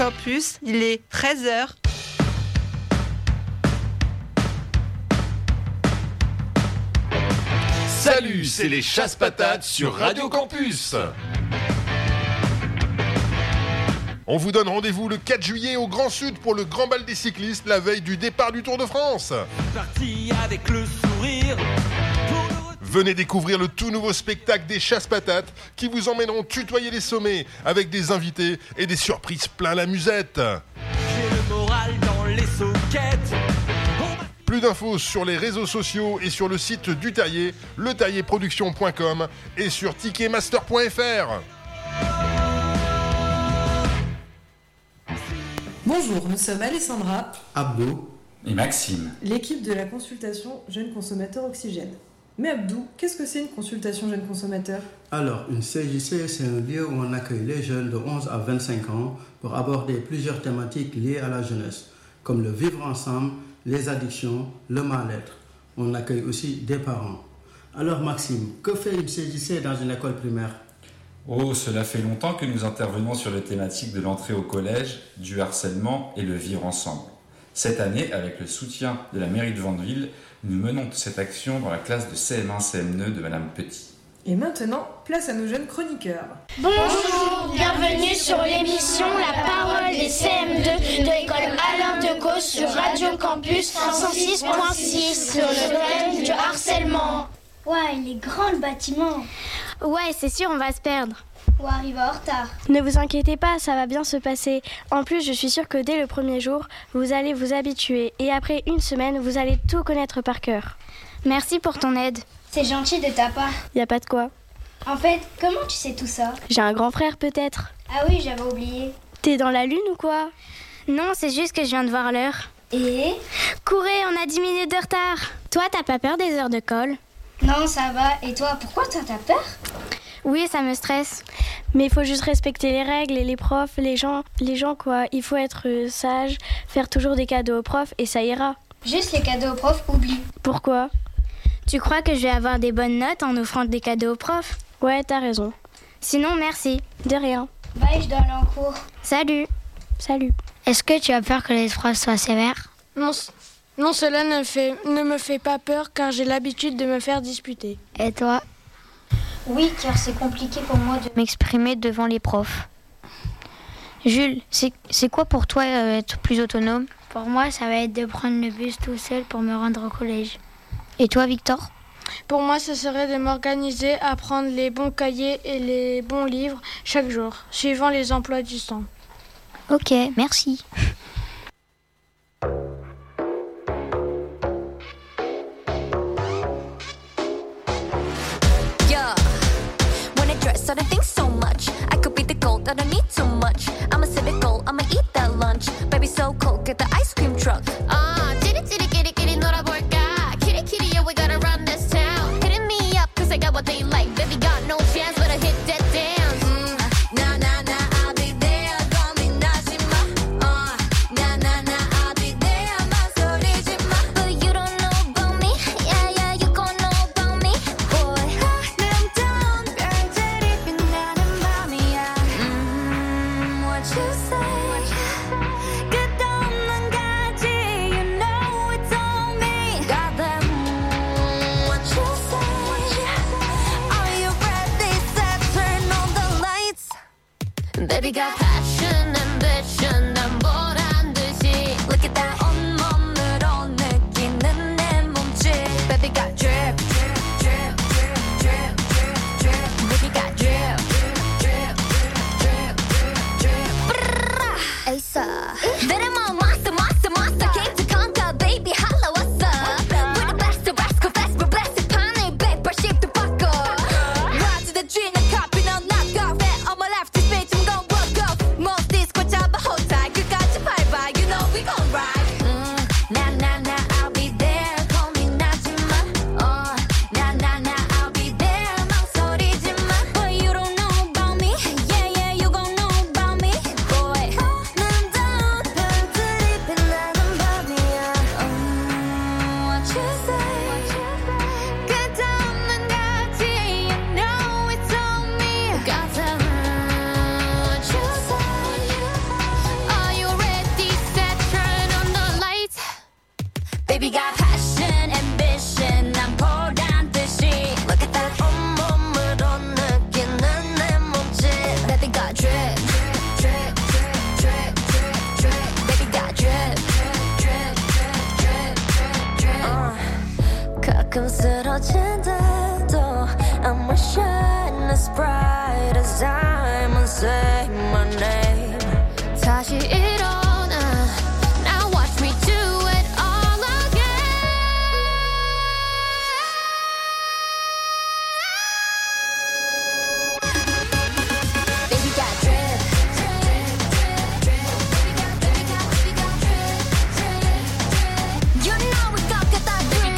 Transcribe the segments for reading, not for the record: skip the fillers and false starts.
Campus, il est 13h. Salut, c'est les Chasse-Patates sur Radio Campus. On vous donne rendez-vous le 4 juillet au Grand Sud pour le Grand Bal des cyclistes, la veille du départ du Tour de France. Parti avec le sourire. Venez découvrir le tout nouveau spectacle des Chasse-Patates qui vous emmèneront tutoyer les sommets avec des invités et des surprises plein la musette. J'ai le moral dans les soquettes. Plus d'infos sur les réseaux sociaux et sur le site du Terrier, leterrierproduction.com et sur ticketmaster.fr. Bonjour, nous sommes Alessandra, Abdou et Maxime, l'équipe de la consultation Jeunes Consommateurs Oxygène. Mais Abdou, qu'est-ce que c'est une consultation Jeunes Consommateurs ? Alors, une CJC, c'est un lieu où on accueille les jeunes de 11 à 25 ans pour aborder plusieurs thématiques liées à la jeunesse, comme le vivre ensemble, les addictions, le mal-être. On accueille aussi des parents. Alors Maxime, que fait une CJC dans une école primaire ? Oh, cela fait longtemps que nous intervenons sur les thématiques de l'entrée au collège, du harcèlement et le vivre ensemble. Cette année, avec le soutien de la mairie de Vandeville, nous menons cette action dans la classe de CM1, CM2 de Madame Petit. Et maintenant, place à nos jeunes chroniqueurs. Bonjour, bienvenue sur l'émission La Parole des CM2 de l'école Alain Decaux sur Radio Campus 106.6 sur le thème du harcèlement. Ouais, il est grand le bâtiment. Ouais, c'est sûr, on va se perdre. Ou arriver en retard. Ne vous inquiétez pas, ça va bien se passer. En plus, je suis sûre que dès le premier jour, vous allez vous habituer. Et après une semaine, vous allez tout connaître par cœur. Merci pour ton aide. C'est gentil de ta part. Y a pas de quoi. En fait, comment tu sais tout ça ? J'ai un grand frère peut-être. Ah oui, j'avais oublié. T'es dans la lune ou quoi ? Non, c'est juste que je viens de voir l'heure. Et ? Courez, on a 10 minutes de retard. Toi, t'as pas peur des heures de colle ? Non, ça va. Et toi, pourquoi toi t'as peur ? Oui, ça me stresse. Mais il faut juste respecter les règles et les profs, les gens quoi. Il faut être sage, faire toujours des cadeaux aux profs et ça ira. Juste les cadeaux aux profs, oublie. Pourquoi ? Tu crois que je vais avoir des bonnes notes en offrant des cadeaux aux profs ? Ouais, t'as raison. Sinon, merci. De rien. Bye, je dois aller en cours. Salut. Salut. Est-ce que tu as peur que les profs soient sévères ? Non, cela ne me fait pas peur car j'ai l'habitude de me faire disputer. Et toi ? Oui, car c'est compliqué pour moi de m'exprimer devant les profs. Jules, c'est quoi pour toi être plus autonome ? Pour moi, ça va être de prendre le bus tout seul pour me rendre au collège. Et toi, Victor ? Pour moi, ce serait de m'organiser à prendre les bons cahiers et les bons livres chaque jour, suivant les emplois du temps. Ok, merci. So I think so much. I could be the gold, I don't need too much. I'm a cynical, I'ma eat that lunch. Baby, so cold, get the ice cream truck. Titty, titty, kitty, kitty, 놀아볼까? Kitty, kitty, yeah, we gotta run this town. Hitting me up, cause I got what they like. Baby, got no chance, but I hit that dance. Nah, nah, nah, I'll be there. 고민하지 마. Nah, nah, nah, I'll be there. 망설이지 마. But you don't know about me. Yeah, yeah, you gon' know about me. Boy, I'm down. 별들이 빛나는 밤이야. What you say? 끝없는 가지, you know it's on me. Got them. What you say? Are you ready? Set, turn on the lights. Baby got passion, ambition, 난 보란 듯이. Look at that 온몸으로 느끼는 내 몸짓. Baby got drip, drip, drip, drip, drip, drip, drip. Baby got drip, drip, drip, drip, drip, drip. Asa. 내려만 monster, monster, monster. Came to conquer, baby, holla, what's up? We're the best, the best, confess, we're blessed. 판을 180도 바꿔. Rise to the dream, 난 copy, 넌 knock off. On my left, this bitch, I'm gon' walk off. Most disco 잡아, hold tight. 끝까지 밟아, you know we gon' ride. Nah, nah, nah, I'll be there. 고민하지 마. Nah, nah, nah, I'll be there. 망설이지 마. But you don't know about me. Yeah, yeah, you gon' know about me. Boy, 난 down. 별들이 터진데도 I'ma shine as bright as diamonds. Say my name. 다시 일어나. Now watch me do it all again. Baby got drip. You know we got that drip.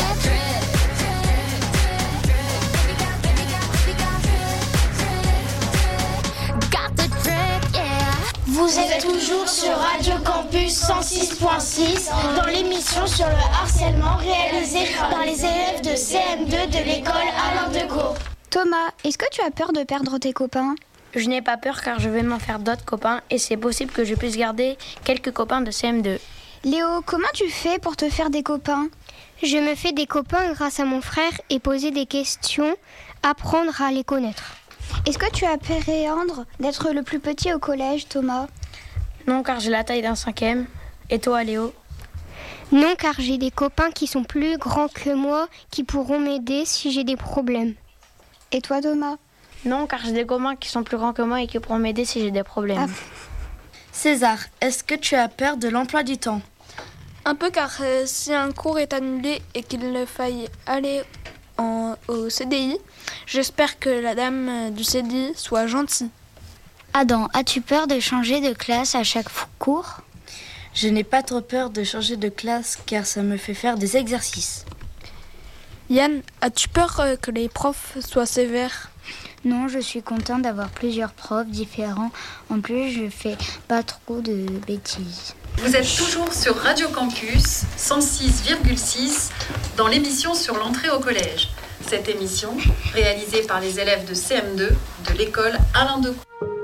Got the drip, yeah. Vous êtes toujours sur Radio Campus 106.6 dans l'émission sur le harcèlement réalisée par les élèves de CM2 de l'école Alain Decaux. Thomas, est-ce que tu as peur de perdre tes copains ? Je n'ai pas peur car je vais m'en faire d'autres copains et c'est possible que je puisse garder quelques copains de CM2. Léo, comment tu fais pour te faire des copains ? Je me fais des copains grâce à mon frère et poser des questions, apprendre à les connaître. Est-ce que tu appréhendes d'être le plus petit au collège, Thomas ? Non, car j'ai la taille d'un 5e. Et toi, Léo ? Non, car j'ai des copains qui sont plus grands que moi, qui pourront m'aider si j'ai des problèmes. Et toi, Thomas ? Non, car j'ai des copains qui sont plus grands que moi et qui pourront m'aider si j'ai des problèmes. César, est-ce que tu as peur de l'emploi du temps ? Un peu, car si un cours est annulé et qu'il ne faille aller au CDI, j'espère que la dame du CDI soit gentille. Adam, as-tu peur de changer de classe à chaque cours ? Je n'ai pas trop peur de changer de classe car ça me fait faire des exercices. Yann, as-tu peur que les profs soient sévères ? Non, je suis contente d'avoir plusieurs profs différents. En plus, je fais pas trop de bêtises. Vous êtes toujours sur Radio Campus 106,6 dans l'émission sur l'entrée au collège. Cette émission, réalisée par les élèves de CM2 de l'école Alain Decaux.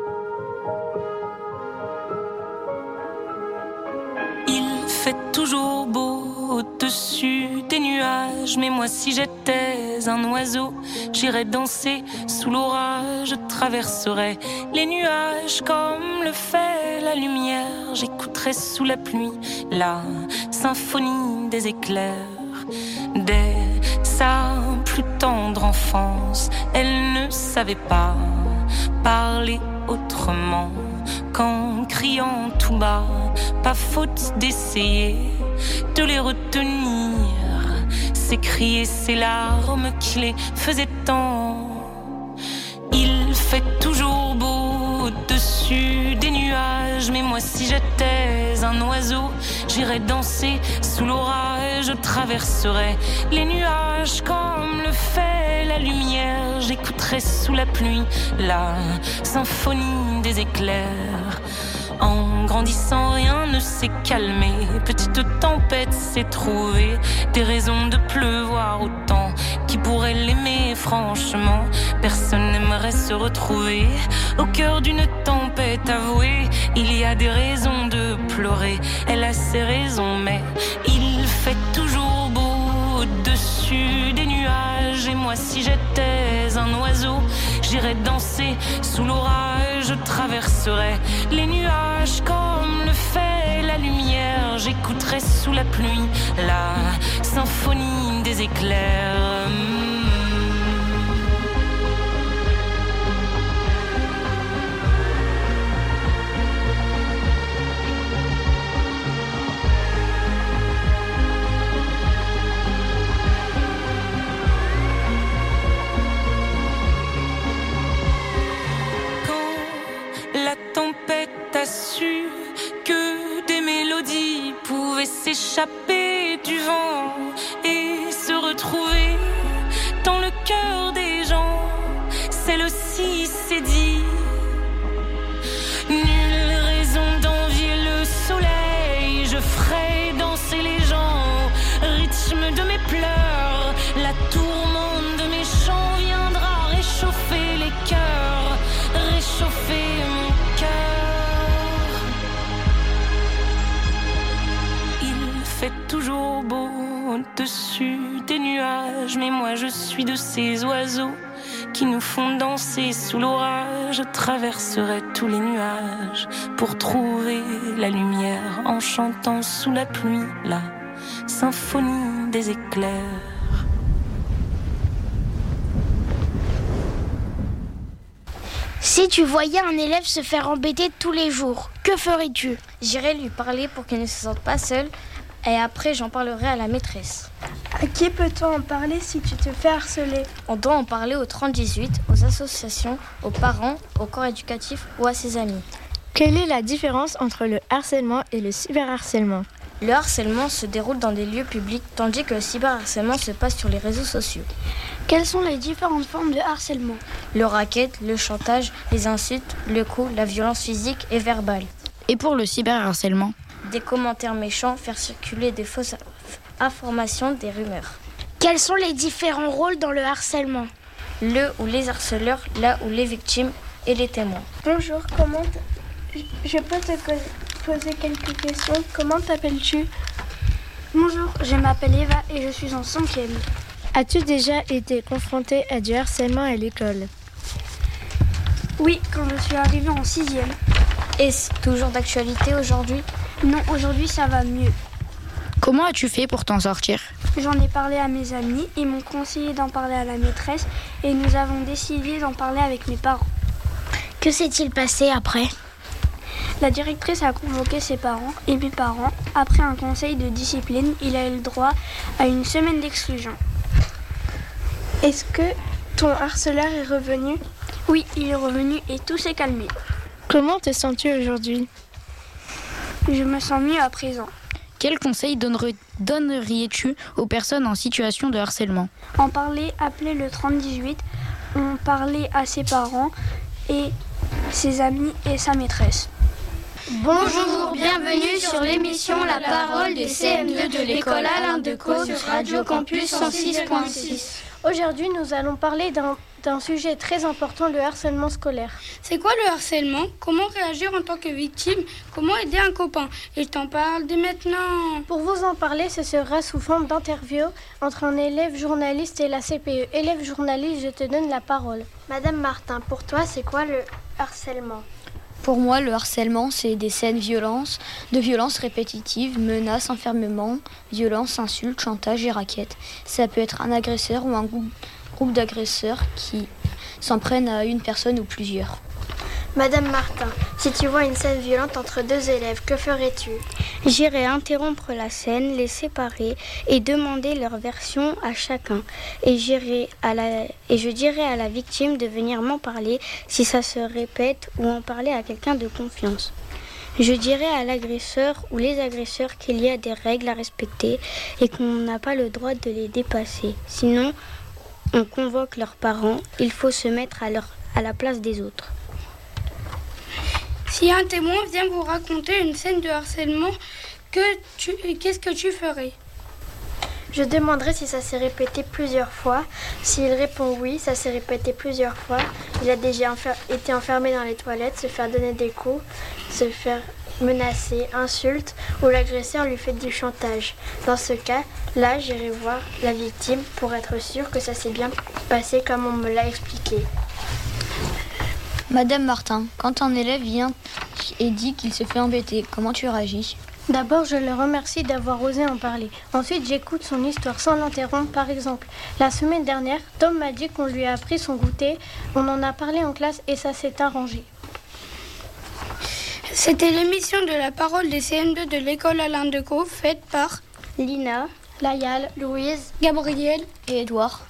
Il fait toujours beau au-dessus des nuages, mais moi si j'étais un oiseau, j'irais danser sous l'orage, je traverserais les nuages comme le fait la lumière, j'écouterais sous la pluie la symphonie des éclairs. Dès sa plus tendre enfance, elle ne savait pas parler autrement qu'en criant tout bas, pas faute d'essayer de les retenir, ces cris et ces larmes qui les faisaient tant. Il fait toujours beau au-dessus des nuages, mais moi si j'étais un oiseau, j'irais danser sous l'orage, je traverserais les nuages comme le fait la lumière, j'écouterais sous la pluie la symphonie des éclairs. En grandissant, rien ne s'est calmé. Petite tempête s'est trouvée des raisons de pleuvoir autant. Qui pourrait l'aimer, franchement? Personne n'aimerait se retrouver au cœur d'une tempête avouée. Il y a des raisons de pleurer, elle a ses raisons, mais il fait toujours beau au-dessus des nuages. Et moi, si j'étais un oiseau, j'irais danser sous l'orage, je traverserais les nuages comme le fait la lumière, j'écouterais sous la pluie la symphonie des éclairs. La tempête a su que des mélodies pouvaient s'échapper du vent et se retrouver dans le cœur des gens. Celle-ci s'est dit, nulle raison d'envier le soleil, je ferai danser les gens au rythme de mes pleurs. La tourmente de mes chants viendra réchauffer les cœurs, réchauffer mon cœur. Il fait toujours beau au-dessus des nuages, mais moi je suis de ces oiseaux qui nous font danser sous l'orage. Je traverserai tous les nuages pour trouver la lumière en chantant sous la pluie la symphonie des éclairs. Si tu voyais un élève se faire embêter tous les jours, que ferais-tu? J'irai lui parler pour qu'il ne se sente pas seul et après j'en parlerai à la maîtresse. À qui peut-on en parler si tu te fais harceler? On doit en parler au 30-18, aux associations, aux parents, au corps éducatif ou à ses amis. Quelle est la différence entre le harcèlement et le cyberharcèlement? Le harcèlement se déroule dans des lieux publics tandis que le cyberharcèlement se passe sur les réseaux sociaux. Quelles sont les différentes formes de harcèlement? Le racket, le chantage, les insultes, le coup, la violence physique et verbale. Et pour le cyberharcèlement? Des commentaires méchants, faire circuler des fausses informations, des rumeurs. Quels sont les différents rôles dans le harcèlement? Le ou les harceleurs, là où les victimes et les témoins. Bonjour, je peux te poser quelques questions. Comment t'appelles-tu? Bonjour, je m'appelle Eva et je suis en 5e. As-tu déjà été confrontée à du harcèlement à l'école? Oui, quand je suis arrivée en 6e. Est-ce toujours d'actualité aujourd'hui? Non, aujourd'hui ça va mieux. Comment as-tu fait pour t'en sortir? J'en ai parlé à mes amis, ils m'ont conseillé d'en parler à la maîtresse et nous avons décidé d'en parler avec mes parents. Que s'est-il passé après? La directrice a convoqué ses parents et mes parents. Après un conseil de discipline, il a eu le droit à une semaine d'exclusion. Est-ce que ton harceleur est revenu? Oui, il est revenu et tout s'est calmé. Comment te sens-tu aujourd'hui? Je me sens mieux à présent. Quel conseil donnerais-tu aux personnes en situation de harcèlement? En parler, appeler le 30-18, en parler à ses parents et ses amis et sa maîtresse. Bonjour, bienvenue sur l'émission La Parole des CM2 de l'école Alain Decaux sur Radio Campus 106.6. Aujourd'hui, nous allons parler d'un sujet très important, le harcèlement scolaire. C'est quoi le harcèlement? Comment réagir en tant que victime? Comment aider un copain? Et je t'en parle dès maintenant. Pour vous en parler, ce sera sous forme d'interview entre un élève journaliste et la CPE. Élève journaliste, je te donne la parole. Madame Martin, pour toi, c'est quoi le harcèlement? Pour moi, le harcèlement, c'est des scènes de violences répétitives, menaces, enfermement, violences, insultes, chantage et raquettes. Ça peut être un agresseur ou un groupe d'agresseurs qui s'en prennent à une personne ou plusieurs. Madame Martin, si tu vois une scène violente entre deux élèves, que ferais-tu? J'irai interrompre la scène, les séparer et demander leur version à chacun. Et je dirai à la victime de venir m'en parler si ça se répète ou en parler à quelqu'un de confiance. Je dirai à l'agresseur ou les agresseurs qu'il y a des règles à respecter et qu'on n'a pas le droit de les dépasser. Sinon, on convoque leurs parents, il faut se mettre à la place des autres. Si un témoin vient vous raconter une scène de harcèlement, qu'est-ce que tu ferais? Je demanderai si ça s'est répété plusieurs fois. S'il répond oui, ça s'est répété plusieurs fois. Il a déjà été enfermé dans les toilettes, se faire donner des coups, se faire menacer, insulte, ou l'agresseur lui fait du chantage. Dans ce cas, là, j'irai voir la victime pour être sûre que ça s'est bien passé comme on me l'a expliqué. Madame Martin, quand un élève vient et dit qu'il se fait embêter, comment tu réagis? D'abord, je le remercie d'avoir osé en parler. Ensuite, j'écoute son histoire sans l'interrompre. Par exemple, la semaine dernière, Tom m'a dit qu'on lui a pris son goûter. On en a parlé en classe et ça s'est arrangé. C'était l'émission de la parole des CM2 de l'école Alain Decaux, faite par Lina, Layal, Louise, Gabriel et Édouard.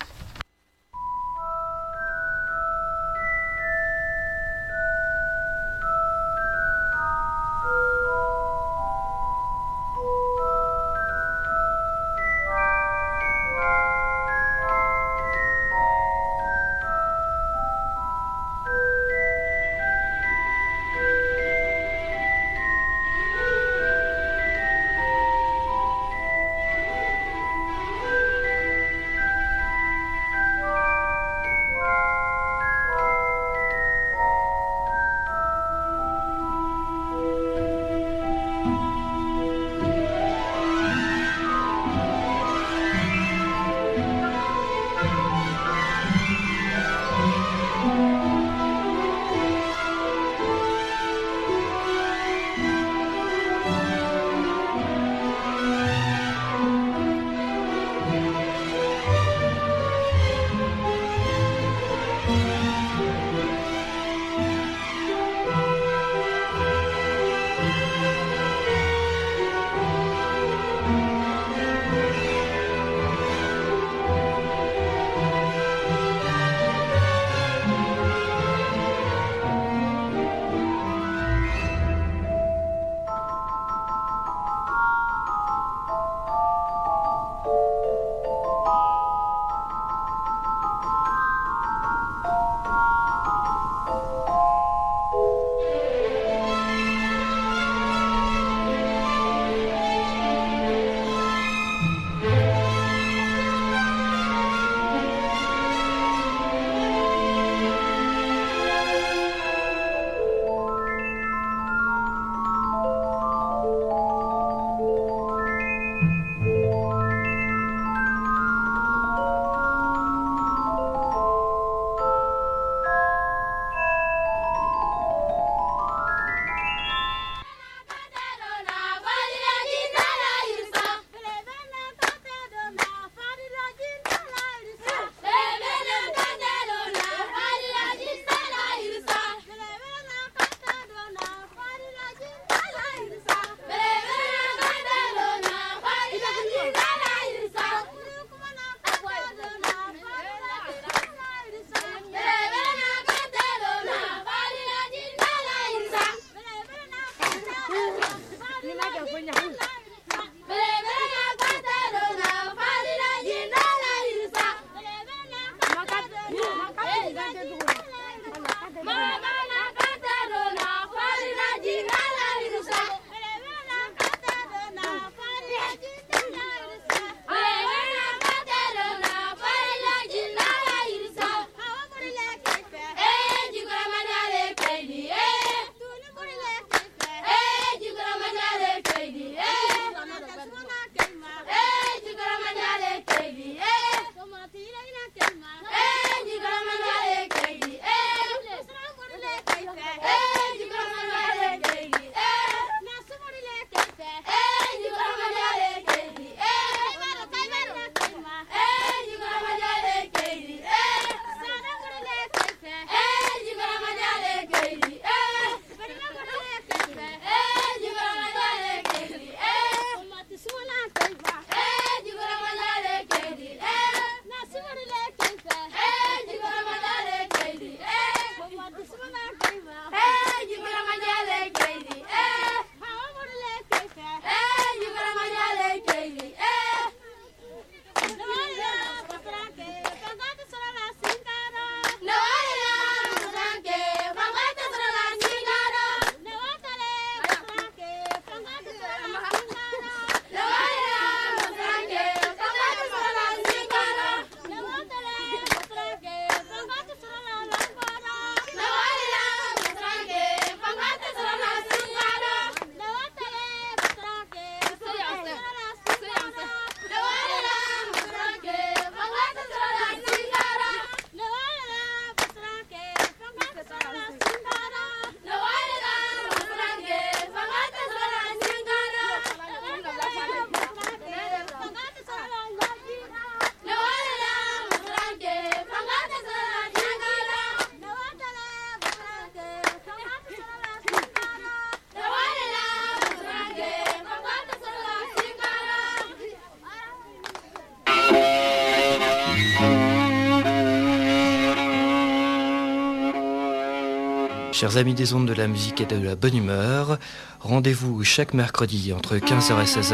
Chers amis des ondes de la musique et de la bonne humeur, rendez-vous chaque mercredi entre 15h et 16h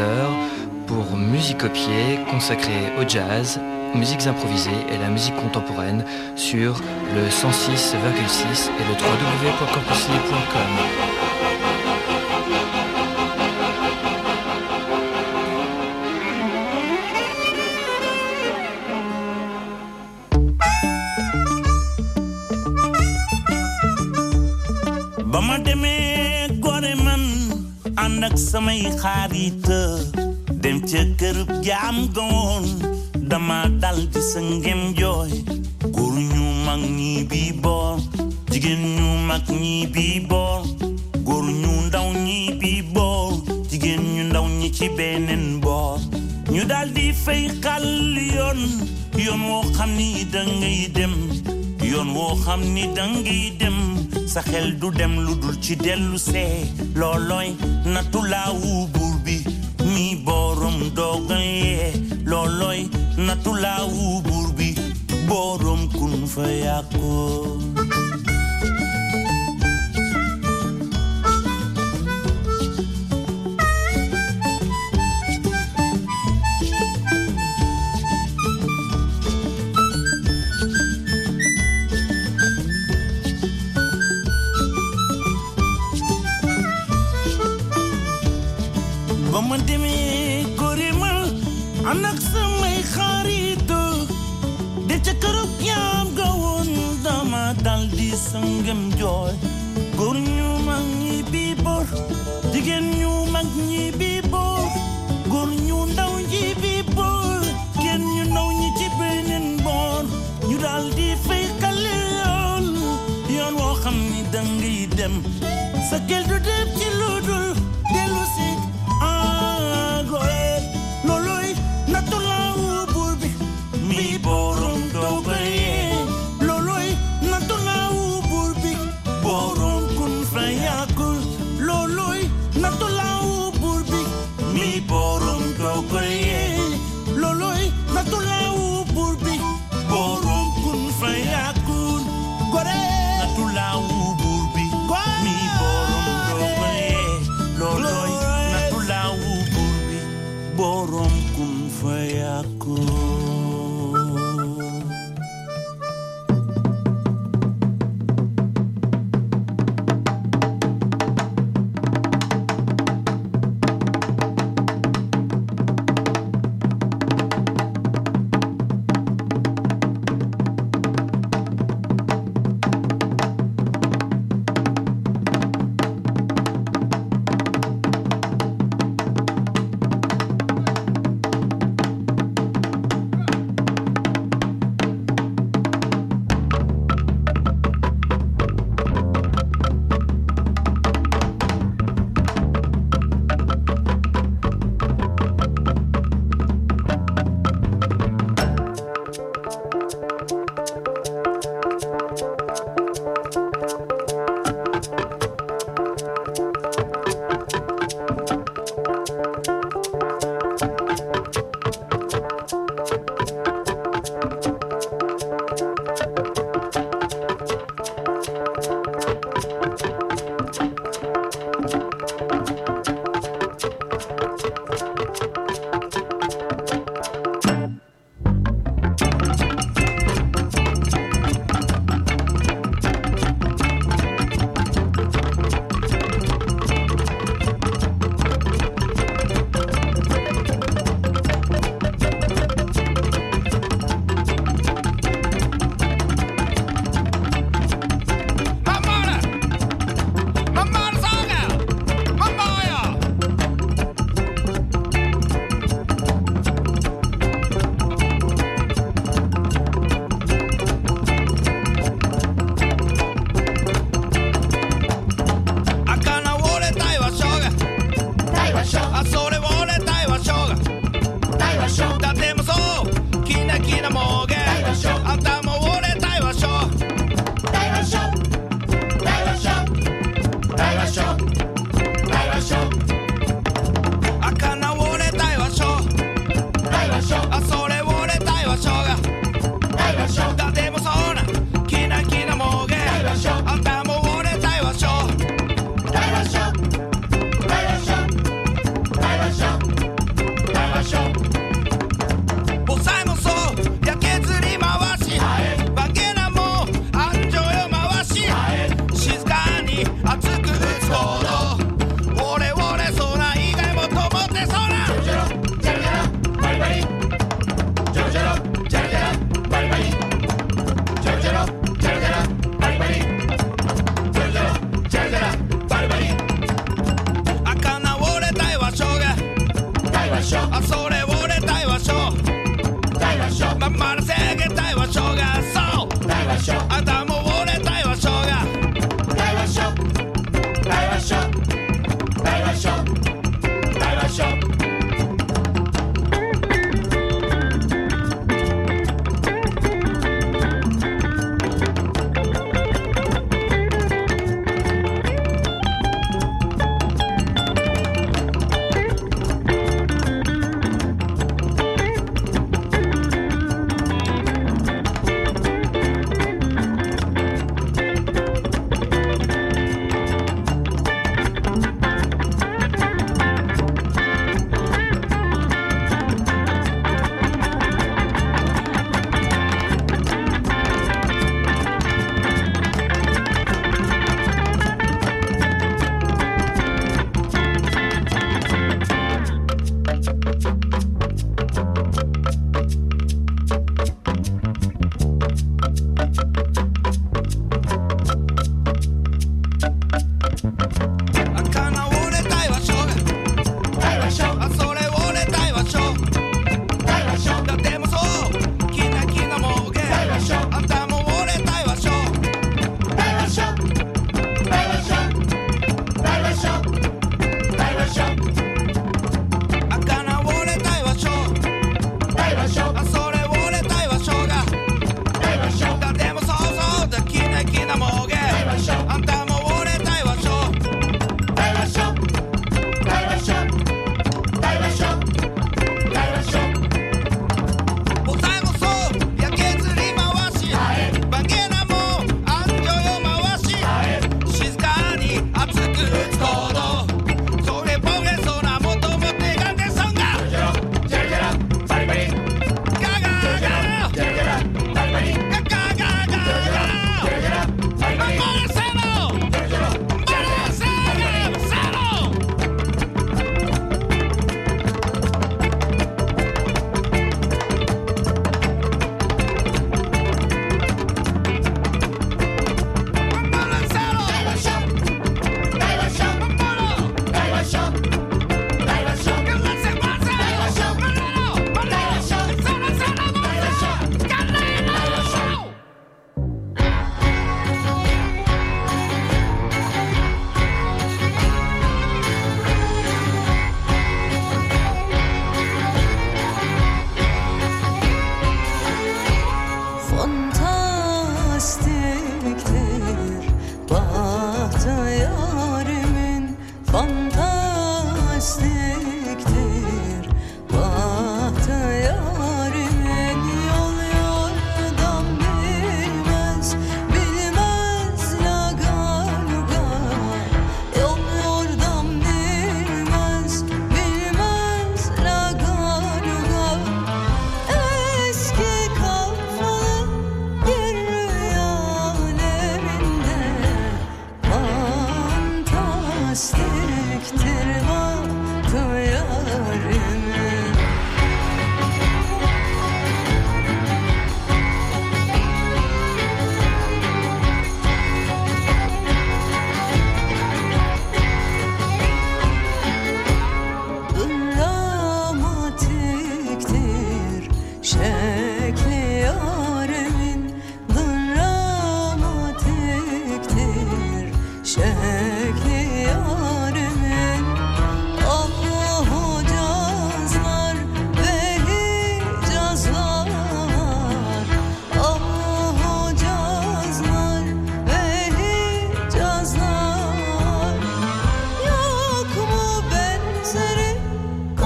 pour Musique au pied consacrée au jazz, aux musiques improvisées et la musique contemporaine sur le 106,6 et le www.campuslibre.com. Bama demee gore man ànd ak samay xarit dem ca kërub jaam goon dama dal di sa ngem jooy góor ñu mag ñi bi boor jigéen ñu mag ñi bi boor góor ñu ndaw ñi bi boor jigéen ñu ndaw ñi ci beneen boor ñu dal di fay xal yoon woo xam ni dangay dem yoon woo xam ni dangay dem sa xel du dem lu dul ci dellu see loolooy nattu laawu buur bi mi borom dogal yee loolooy nattu laawu buur bi borom kun fa yàkkoo Bama demee góore ma ànd ak samay xarit de ca kërub yaam ga woon dama dal di sangam jooy góor ñu mag ñi bi boor jigéen ñu mag ñi bi boor góor ñu ndaw ñi bi boor kenn ñu ndaw ñi ci beneen boor ñu dal di fay xale yoon woo xam ni dangay dem sa kel du dem ci lu dul dellu si loloy nattu laawu buur bi mi borom dogal yee loloy nattu laawu buur bi borom kun fa yàkkul loloy nattu laawu buur bi mi borom dogal yee loloy nattu laawu buur bi borom kun fa yàkkul gore nattu laawu buur bi mi borom dogal yee aku.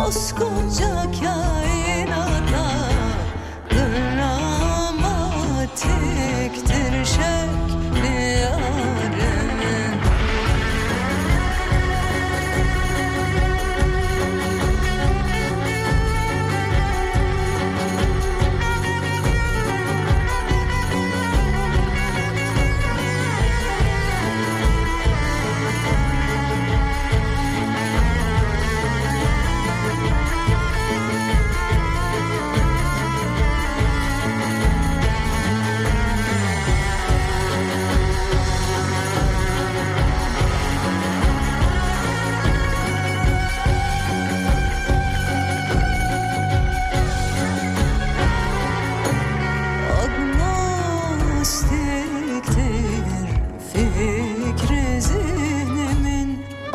koskoca kainata dramatiktir şekli yârimin. Agnostiktir fikri zihnimin,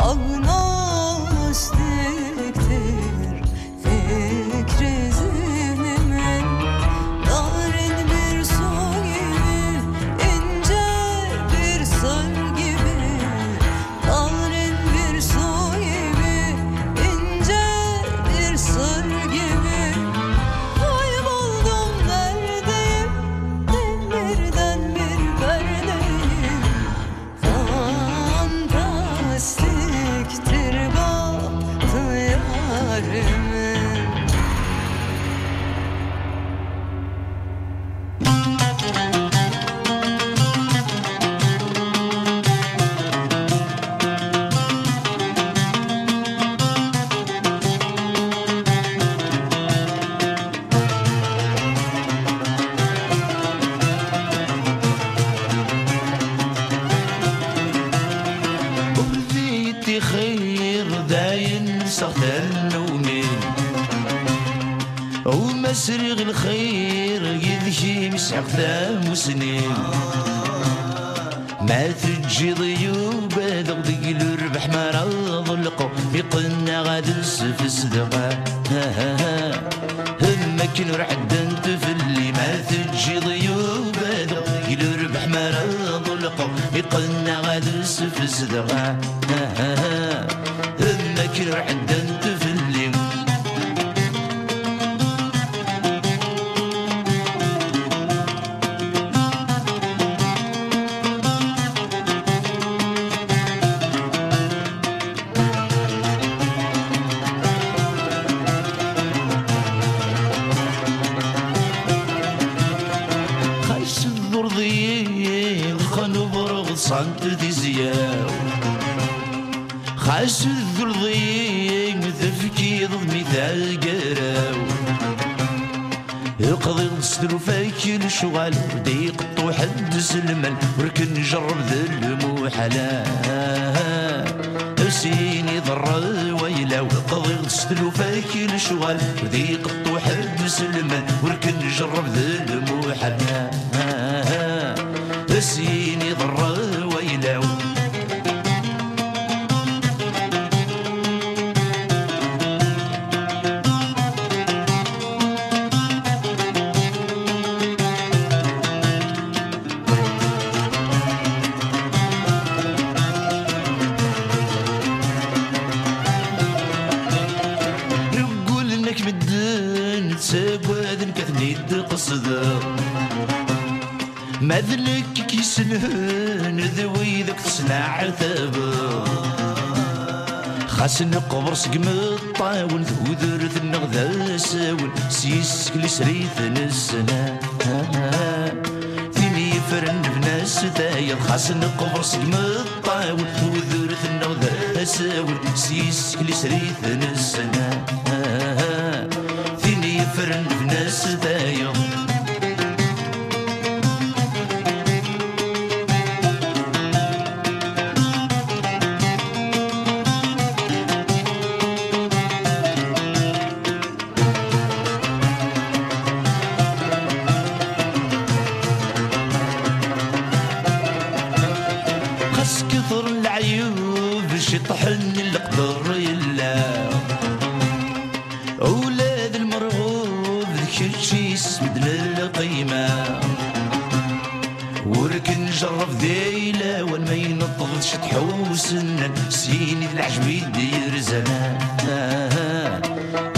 agnostiktir fikri zihnimin. Narin bir su gibi, ince bir sır gibi. Narin bir su gibi, ince bir sır gibi. Kayboldum neredeyim, demirden bir perdeyim. Fantastiktir bahtı yârimin. وبديتي خير داين سخدان نومين ومسرغ الخير يذشي مسحق ثام سنين. ما تجي ضيوب ضغدق الربح ما راض اللقو يقلنا غاد في الصدقة. همك نروح عدنت في اللي ما تجي ضيوب ضغدق الربح ما راض اللقو يقلنا غاد في الصدقة. همك نروح عدنت في اللي خايس الدور ضيق خانو برغ صانت دي زياو. خايس الدور ضيق تفكي ضد مثال قراو. يقضي الصدر فاكي الشغال ضيق طوح السلمان وركن نجرب ذا المحلات. سيني ضر ويلا وقضي الصدر فاكي الشغال ضيق طوح السلمان وركن نجرب ذا المحلات. سيني ضر ويلا نقول انك مدن تساقواد كثني قصدر ما ذلك كيسنهن ذوي ذاك تصنع عتابر. خاص نقبر سقم الطاول ذوذرت النغذا ساول سيسك اللي سريت السنة. ثاني فرن بناس داير خاص نقبر سقم الطاول ذوذرت النغذا ساول سيسك اللي سريت السنة. ثاني فرن بناس داير كثر العيوب شي طحن القدر يلا. أولاد المرغوب ذاك الشي يسمد للقيمة. وركن جرب ذيلا وان ما ينطغش تحوس النان سيني العجب يدير زمان.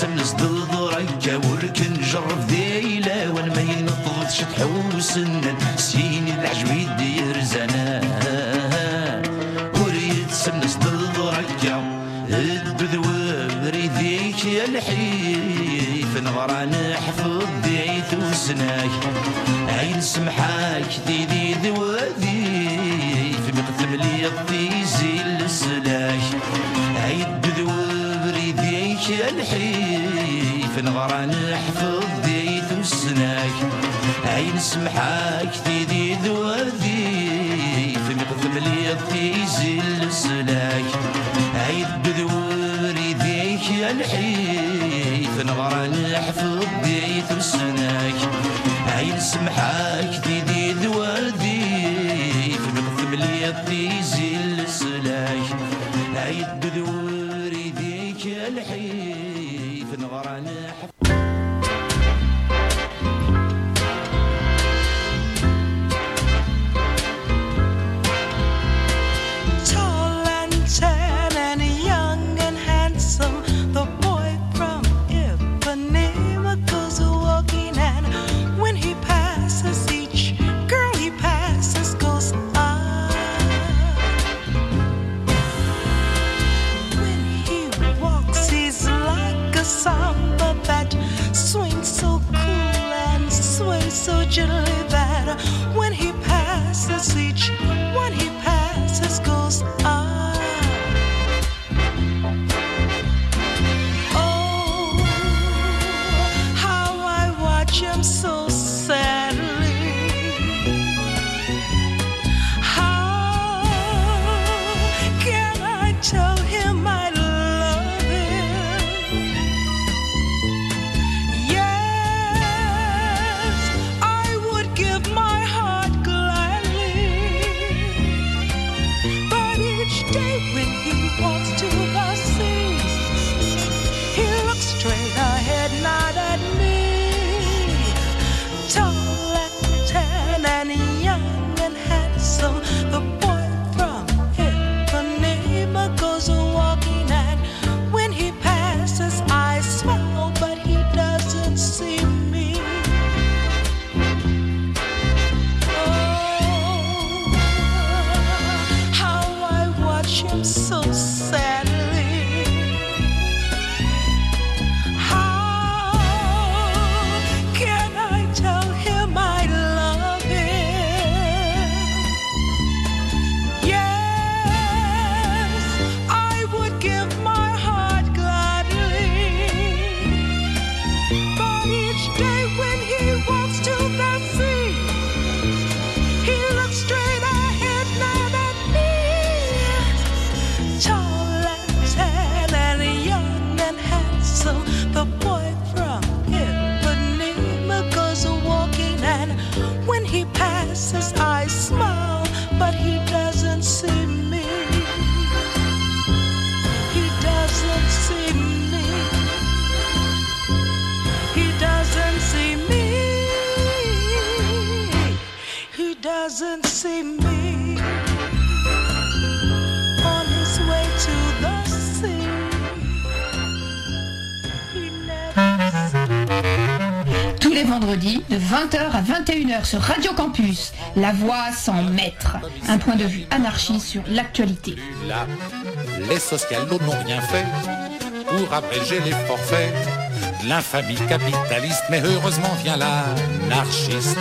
سمس ضريكا ولكن جرب ذيلا وانا ما ينفضش تحوس سيني العجبي دير زنان وريد سمس ضريكا الدذوب ريديك يا الحيف نغران حفظ ديث وسناك عين سمحاك ديدي ذوذي في مقتم لي الطيزي السلاك عين الدذوب ريديك يا الحيف نغران حفظ ديث وسناك عين سمحاك ديدي ذوذي في مقتم لي الطيزي السلاك عين الدذوب ريديك يا الحيف نغران حفظ ديث وسناك عين سمحاك ديدي ذوادي في مقثم لي الطيزي السلاك عين الدذوب ريديك يا الحيف نغران حفظ so gently that when he passes, each one he passes goes up. Oh, how I watch him so sadly. How can I tell him I love him? Give my heart gladly, but each day when he walks to the sea, he looks straight ahead, not at me. Tall and tan and young and handsome, the boy from Ipanema goes walking, and when he passes, I smile, but he doesn't see me. Him so sadly. How can I tell him I love him? Yes, I would give my heart gladly, but each day when he walks to the sea, he looks straight ahead, not at me. Tall and tan and young and handsome, the boy from Ipanema goes walking, and when he passes, I smile, but he doesn't see me. He doesn't see me. He doesn't see me. He doesn't see me. On his way to the sea, he never Tous les vendredis, de 20h à 21h sur Radio Campus, La Voix sans maître. Un point de vue anarchiste sur l'actualité. Là, les socialos n'ont rien fait pour abréger les forfaits de l'infamie capitaliste, mais heureusement vient l'anarchiste.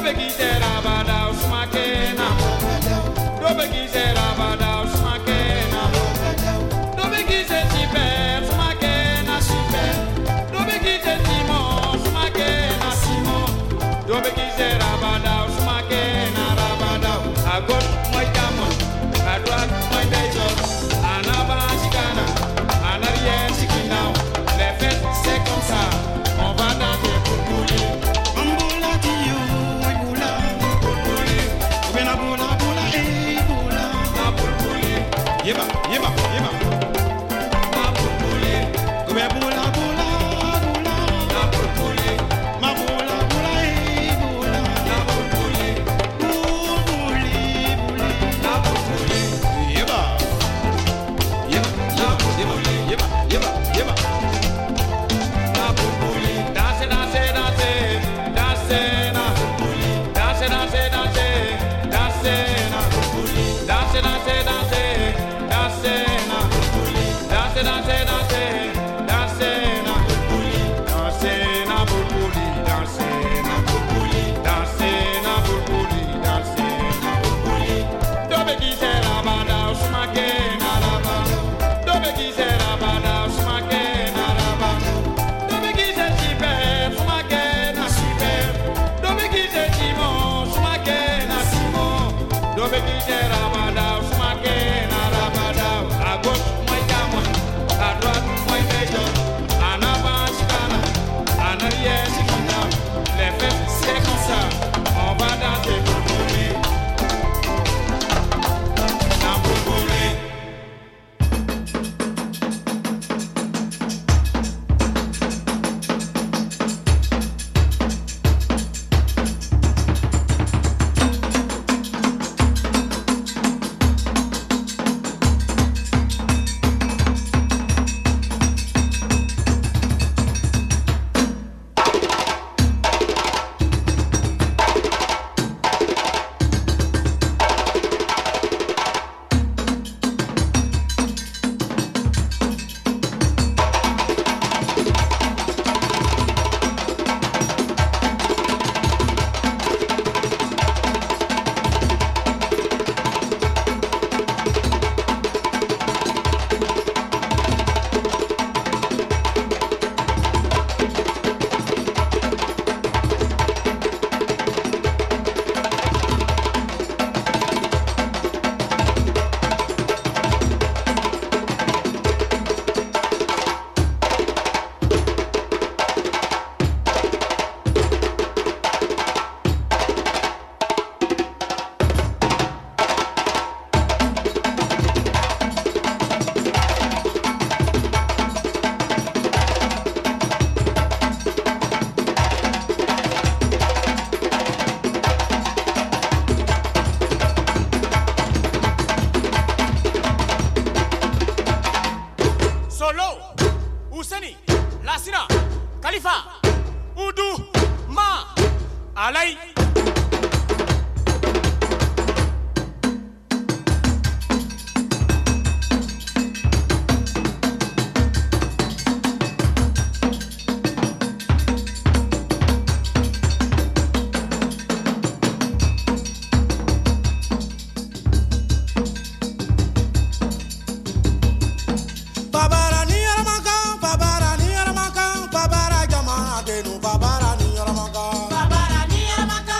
Babara ni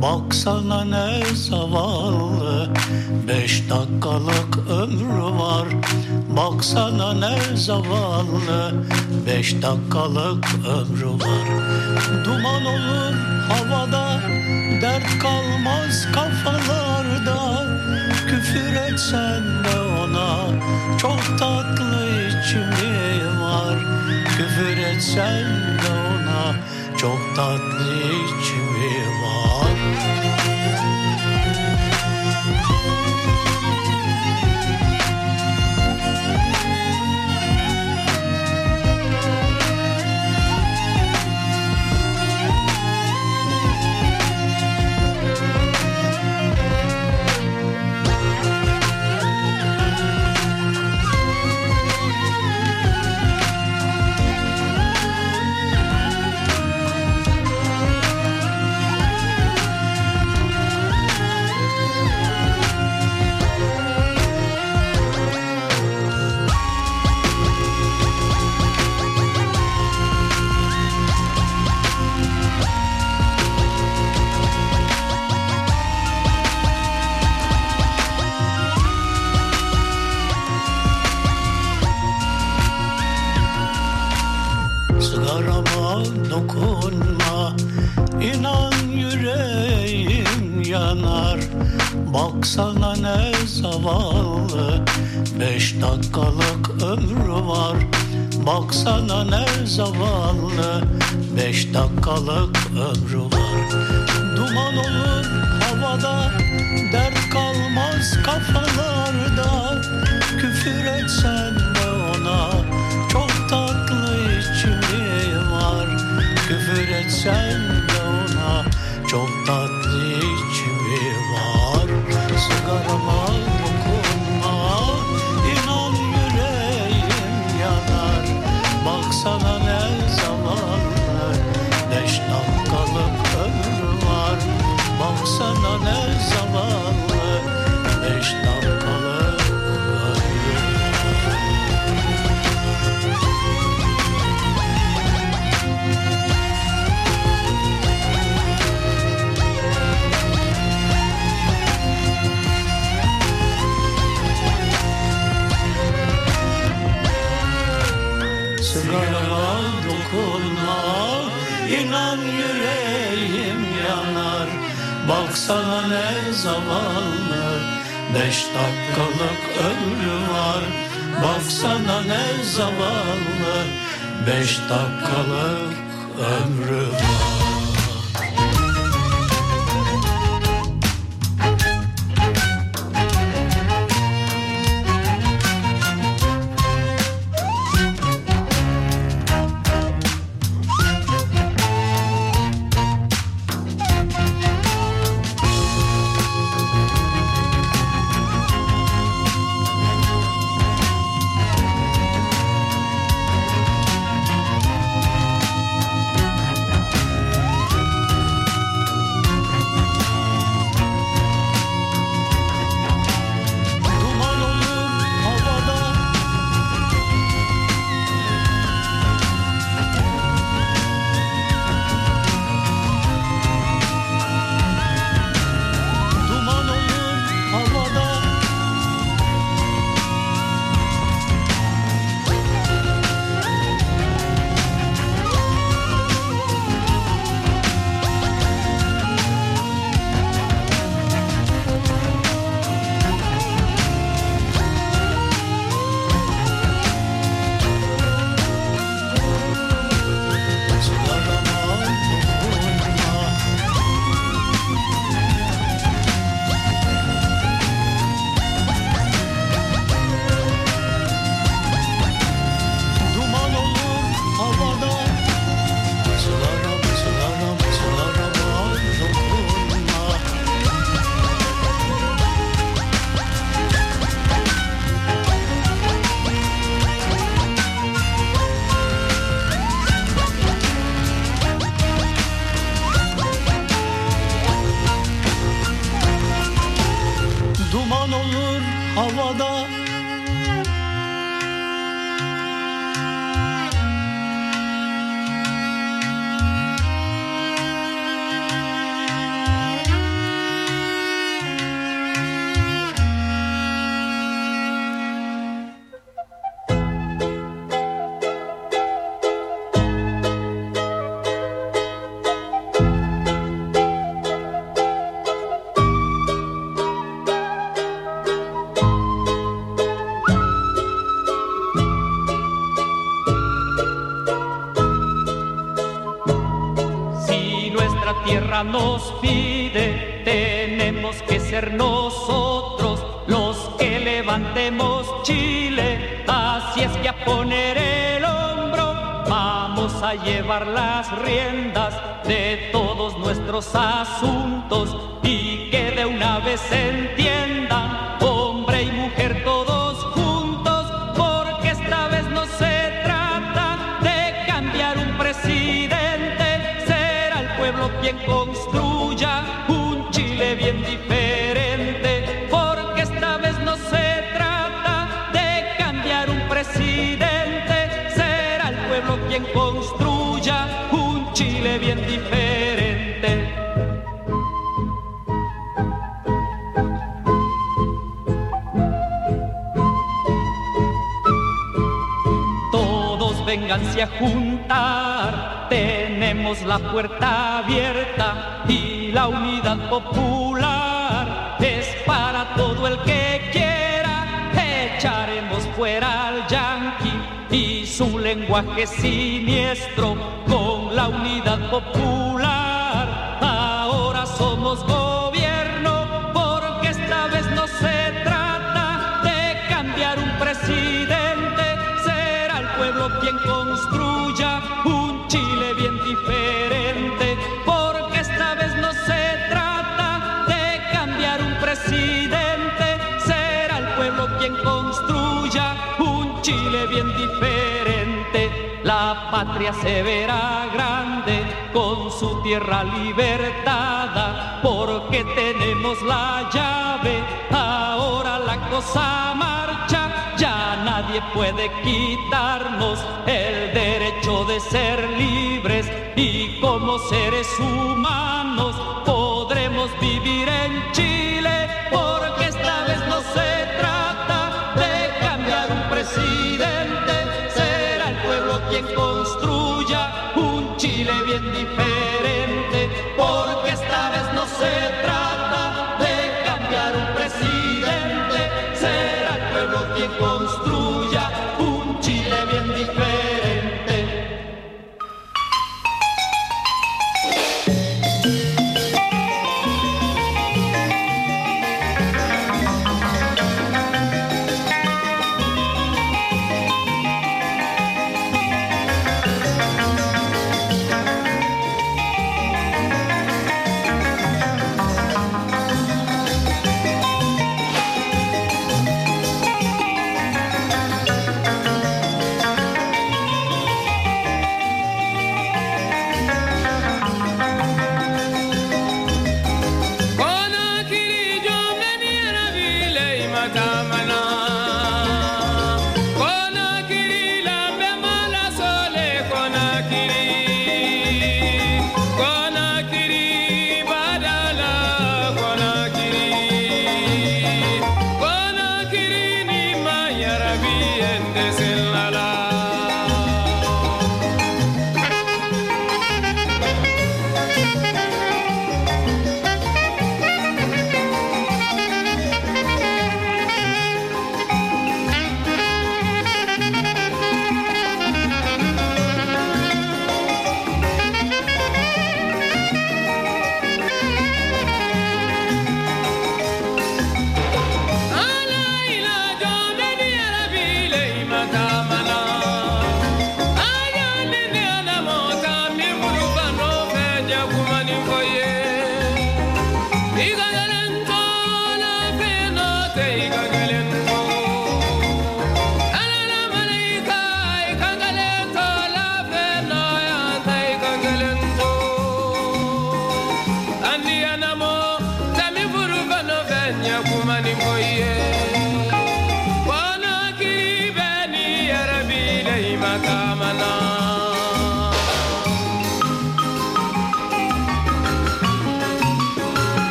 Baksana ne zavallı, 5 dakikalık ömrü var. Baksana ne zavallı, 5 dakikalık ömrü var. Duman olur havada, dert kalmaz kafalarda. Küfür etsen de ona, çok tatlı içimi var. Küfür etsen de ona, çok tatlı içimi var. Sigarama dokunma, inan yüreğim yanar. Baksana ne zavallı, 5 dakikalık ömrü var. Baksana ne zavallı, 5 dakikalık ömrü var. Duman olur havada, dert kalmaz kafalarda. Küfür etsen de ona, çok tatlı içimi var. Küfür etsen de ona, çok tatlı içimi var. Sigarama dokunma, inan yüreğim yanar. Baksana ne zavallı, 5 dakikalık ömrü var. Baksana ne zavallı, 5 dakikalık Sigarama dokunma, inan yüreğim yanar. Baksana ne zavallı, 5 dakikalık ömrü var. Baksana ne zavallı, 5 dakikalık ömrü var. havada. tierra nos pide, tenemos que ser nosotros los que levantemos Chile. Así es que a poner el hombro vamos a llevar las riendas de todos nuestros asuntos y que de una vez se entiendan, hombre y mujer todos juntos, porque esta vez no se trata de cambiar un presidente, será el pueblo quien construya un Chile bien diferente, porque esta vez no se trata de cambiar un presidente, será el pueblo quien construya un Chile bien diferente. Todos vénganse a juntar, tenemos la puerta abierta y la unidad popular es para todo el que quiera. Echaremos fuera al yanqui y su lenguaje siniestro con la unidad popular. Ahora somos gobierno porque esta vez no se trata de cambiar un presidente, será el pueblo quien construya un Chile bien diferente, porque esta vez no se trata de cambiar un presidente, será el pueblo quien construya un Chile bien diferente. La patria se verá grande con su tierra libertada, porque tenemos la llave, ahora la cosa marcha, ya nadie puede quitarnos el derecho de ser libres y como seres humanos podremos vivir en Chile, porque esta vez no se trata de cambiar un presidente, será el pueblo quien construya un Chile bien diferente, porque esta vez no se trata de cambiar un presidente, será el pueblo quien construya un Chile bien diferente.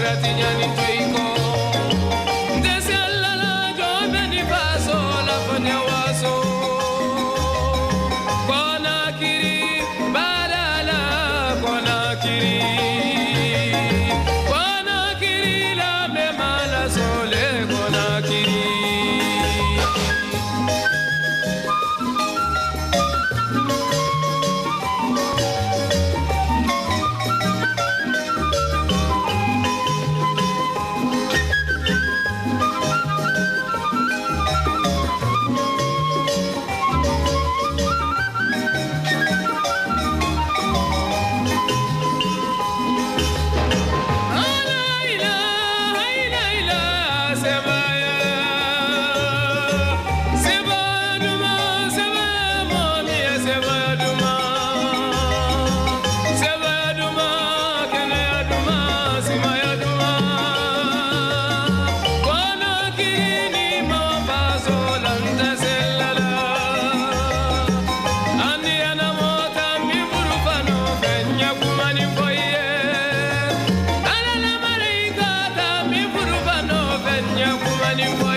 Money.